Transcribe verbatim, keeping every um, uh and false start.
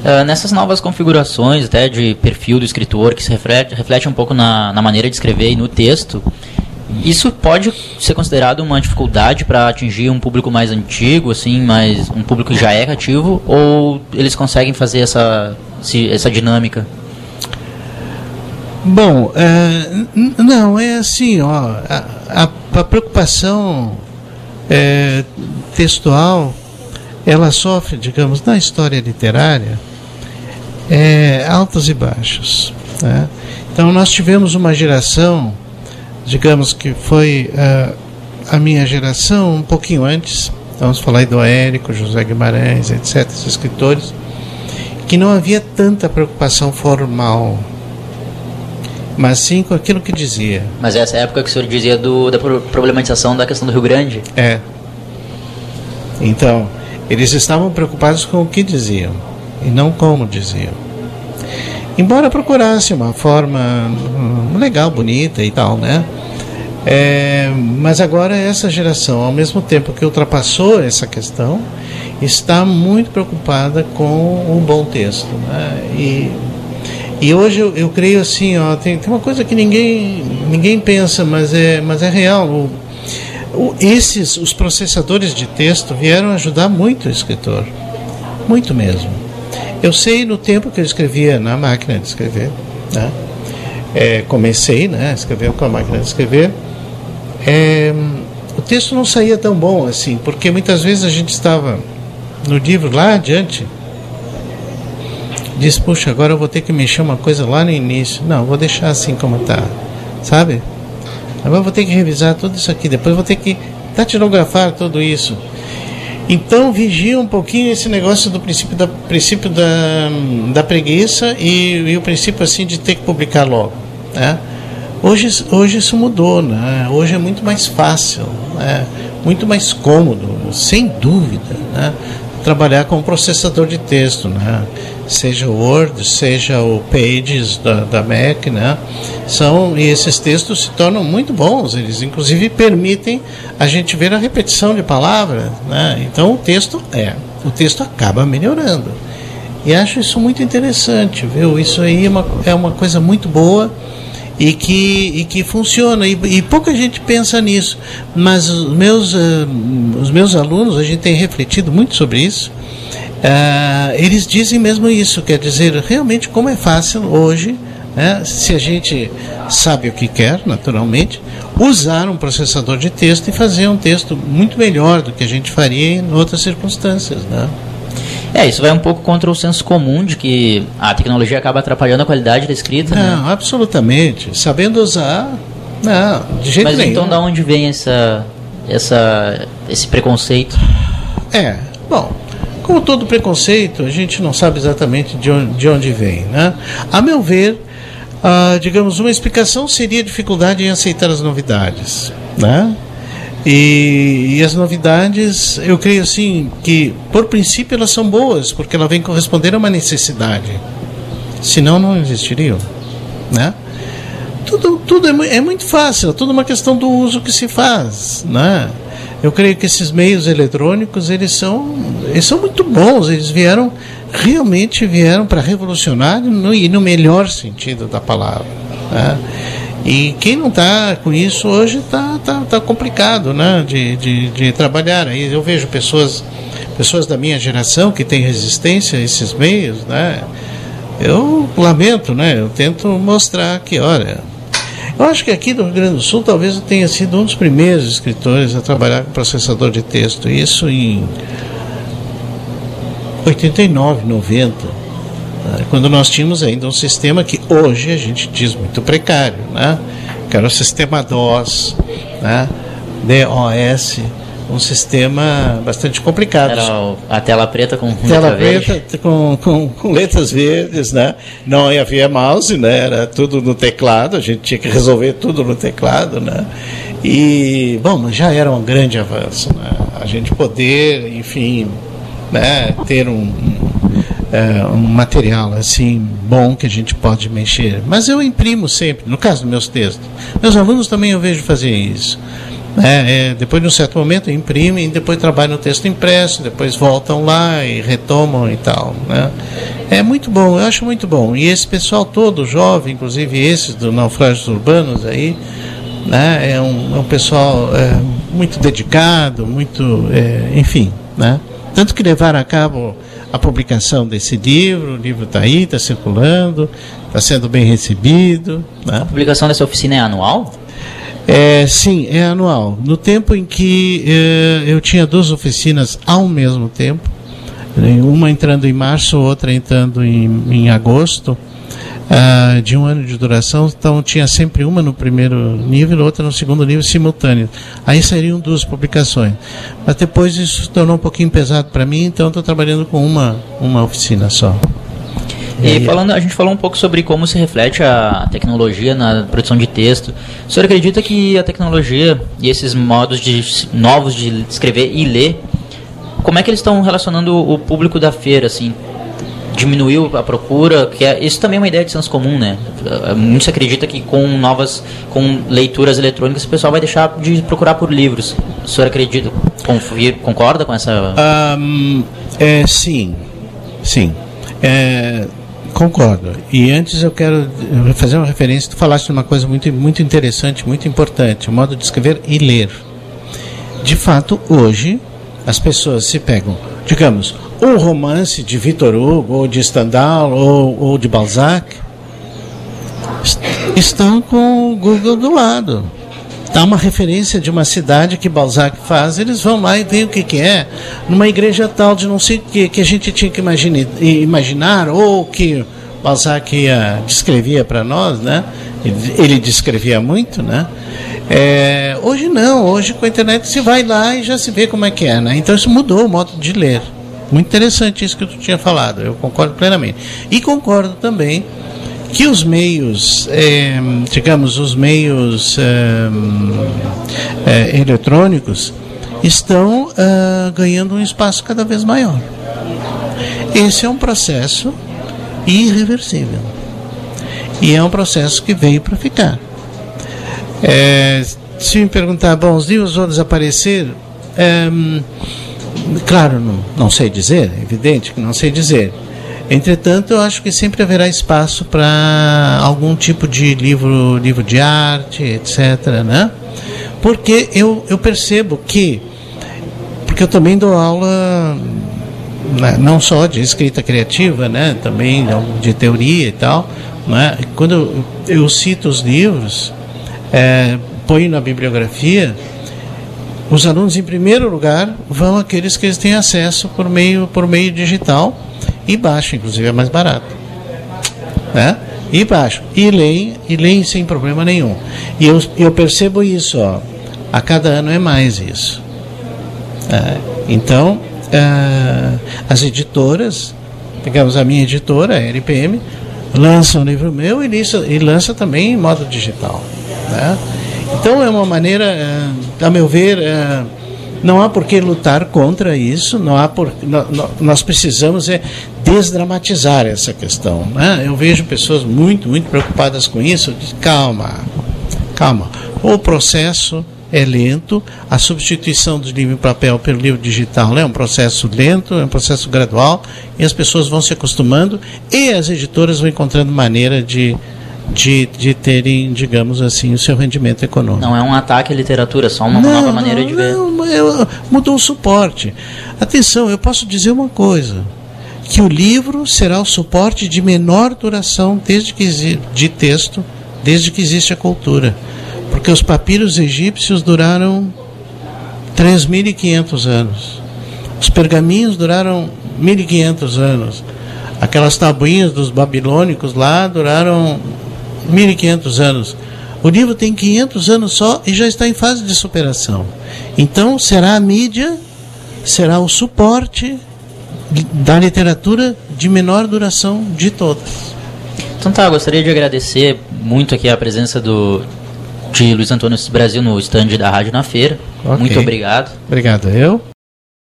Uh, nessas novas configurações até de perfil do escritor, que se reflete, reflete um pouco na, na maneira de escrever e no texto, isso pode ser considerado uma dificuldade para atingir um público mais antigo, assim, mais, um público que já é cativo, ou eles conseguem fazer essa, essa dinâmica? Bom, é, não, é assim, ó, a, a, a preocupação é, textual, ela sofre, digamos, na história literária, é, altos e baixos, né? Então nós tivemos uma geração, digamos que foi uh, a minha geração um pouquinho antes, vamos falar aí do Érico, José Guimarães, etcétera, esses escritores, que não havia tanta preocupação formal, mas sim com aquilo que dizia. Mas essa é a época que o senhor dizia do, da problematização da questão do Rio Grande? É. Então, eles estavam preocupados com o que diziam e não como diziam. Embora procurasse uma forma hum, legal, bonita e tal, né? É, mas agora essa geração, ao mesmo tempo que ultrapassou essa questão, está muito preocupada com um bom texto, né? E, e hoje eu, eu creio assim, ó, tem, tem uma coisa que ninguém, ninguém pensa, mas é, mas é real. O, o, esses, os processadores de texto vieram ajudar muito o escritor, muito mesmo. Eu sei no tempo que eu escrevia na máquina de escrever, né? É, comecei, né, a escrever com a máquina de escrever, é, o texto não saía tão bom assim, porque muitas vezes a gente estava no livro lá adiante, diz, puxa, agora eu vou ter que mexer uma coisa lá no início, não, vou deixar assim como está, sabe? Agora eu vou ter que revisar tudo isso aqui, depois vou ter que datilografar tudo isso. Então vigia um pouquinho esse negócio do princípio da, princípio da, da preguiça e, e o princípio assim de ter que publicar logo, né? Hoje, hoje isso mudou, né? Hoje é muito mais fácil, né? Muito mais cômodo, sem dúvida, né? Trabalhar com um processador de texto, né? Seja o Word, seja o Pages da, da Mac, né? São, e esses textos se tornam muito bons, eles inclusive permitem a gente ver a repetição de palavras, né? Então o texto é, o texto acaba melhorando. E acho isso muito interessante, viu? Isso aí é uma, é uma coisa muito boa e que, e que funciona, e, e pouca gente pensa nisso, mas os meus, uh, os meus alunos, a gente tem refletido muito sobre isso, uh, eles dizem mesmo isso, quer dizer, realmente como é fácil hoje, né, se a gente sabe o que quer, naturalmente, usar um processador de texto e fazer um texto muito melhor do que a gente faria em outras circunstâncias, né? É, isso vai um pouco contra o senso comum de que a tecnologia acaba atrapalhando a qualidade da escrita. Não, né? Absolutamente. Sabendo usar, não, de jeito Mas nenhum. Mas então de onde vem essa, essa, esse preconceito? É, bom, como todo preconceito, a gente não sabe exatamente de onde, de onde vem, né? A meu ver, ah, digamos, uma explicação seria a dificuldade em aceitar as novidades, né? E, e as novidades, eu creio assim, que por princípio elas são boas, porque elas vêm corresponder a uma necessidade, senão não existiriam, né? Tudo, tudo é, é muito fácil, tudo uma questão do uso que se faz, né? Eu creio que esses meios eletrônicos, eles são, eles são muito bons, eles vieram, realmente vieram para revolucionar no, e no melhor sentido da palavra, né? E quem não está com isso hoje está tá, tá complicado, né, de, de, de trabalhar. Aí eu vejo pessoas, pessoas da minha geração que têm resistência a esses meios, né? Eu lamento, né? Eu tento mostrar que, olha, eu acho que aqui do Rio Grande do Sul talvez eu tenha sido um dos primeiros escritores a trabalhar com processador de texto. Isso em oitenta e nove, noventa. Quando nós tínhamos ainda um sistema que hoje a gente diz muito precário, né? Que era o sistema DOS, né? D O S, um sistema bastante complicado. Era a tela preta com tela letra preta verde. Com, com, com letras verdes, né? Não havia mouse, né? Era tudo no teclado, a gente tinha que resolver tudo no teclado, né? E, bom, mas já era um grande avanço, né? A gente poder, enfim, né? Ter um, um É, um material assim bom que a gente pode mexer, mas eu imprimo sempre, no caso dos meus textos, meus alunos também eu vejo fazer isso, É, é, depois de um certo momento imprimem, depois trabalham no texto impresso, depois voltam lá e retomam e tal, né? É muito bom, eu acho muito bom. E esse pessoal todo, jovem, inclusive esses do Naufrágios Urbanos aí, né? É um, é um pessoal é, muito dedicado, muito, é, enfim, né? Tanto que levaram a cabo a publicação desse livro, o livro está aí, está circulando, está sendo bem recebido, né? A publicação dessa oficina é anual? É, sim, é anual. No tempo em que eh, eu tinha duas oficinas ao mesmo tempo, uma entrando em março, outra entrando em, em agosto, ah, de um ano de duração, então tinha sempre uma no primeiro nível, outra no segundo nível, simultâneo. Aí seriam duas publicações. Mas depois isso se tornou um pouquinho pesado para mim, então estou trabalhando com uma, uma oficina só. E falando, a gente falou um pouco sobre como se reflete a tecnologia na produção de texto. O senhor acredita que a tecnologia e esses modos de, novos de escrever e ler, como é que eles estão relacionando o público da feira, assim? Diminuiu a procura, que é, isso também é uma ideia de senso comum, né? Muito se acredita que com novas, com leituras eletrônicas, o pessoal vai deixar de procurar por livros. O senhor acredita, concorda com essa... Um, é, sim, sim. É, concordo. E antes eu quero fazer uma referência. Tu falaste de uma coisa muito, muito interessante, muito importante, o modo de escrever e ler. De fato, hoje as pessoas se pegam, digamos, um romance de Victor Hugo, ou de Stendhal, ou, ou de Balzac, estão com o Google do lado. Dá uma referência de uma cidade que Balzac faz, eles vão lá e veem o que, que é, numa igreja tal de não sei o que, que a gente tinha que imagine, imaginar, ou que Balzac ia, descrevia para nós, né? Ele, ele descrevia muito, né? É, hoje não, hoje com a internet se vai lá e já se vê como é que é, né? Então isso mudou o modo de ler. Muito interessante isso que tu tinha falado, eu concordo plenamente. E concordo também que os meios, é, digamos, os meios é, é, eletrônicos estão é, ganhando um espaço cada vez maior. Esse é um processo irreversível. E é um processo que veio para ficar. É, se me perguntar, bom, os livros vão desaparecer? É, claro, não, não sei dizer, é evidente que não sei dizer. Entretanto, eu acho que sempre haverá espaço para algum tipo de livro, livro de arte, etcétera, né? Porque eu, eu percebo que, porque eu também dou aula, né, não só de escrita criativa, né, também de teoria e tal, né? Quando eu, eu cito os livros, é, ponho na bibliografia, os alunos, em primeiro lugar, vão aqueles que eles têm acesso por meio, por meio digital, e baixo, inclusive é mais barato, né? E baixo, e leem, e leem sem problema nenhum. E eu, eu percebo isso, ó, a cada ano é mais isso. É, então, é, as editoras, digamos, a minha editora, a L P M, lança um livro meu e, lança, e lança também em modo digital, né? Então é uma maneira, é, a meu ver, é, não há por que lutar contra isso, não há por, no, nós precisamos é desdramatizar essa questão, né? Eu vejo pessoas muito, muito preocupadas com isso. Diz, calma, calma, o processo é lento, a substituição do livro em papel pelo livro digital é um processo lento, é um processo gradual, e as pessoas vão se acostumando e as editoras vão encontrando maneira de De, de terem, digamos assim, o seu rendimento econômico. Não é um ataque à literatura, só uma não, nova maneira não, de ver. Não, eu, mudou o suporte. Atenção, eu posso dizer uma coisa, que o livro será o suporte de menor duração desde que, de texto, desde que existe a cultura. Porque os papiros egípcios duraram três mil e quinhentos anos. Os pergaminhos duraram mil e quinhentos anos. Aquelas tabuinhas dos babilônicos lá duraram mil e quinhentos anos. O livro tem quinhentos anos só e já está em fase de superação. Então, será a mídia, será o suporte da literatura de menor duração de todas. Então tá, gostaria de agradecer muito aqui a presença do, de Luiz Antônio Brasil no stand da Rádio na Feira. Okay. Muito obrigado. Obrigado, eu.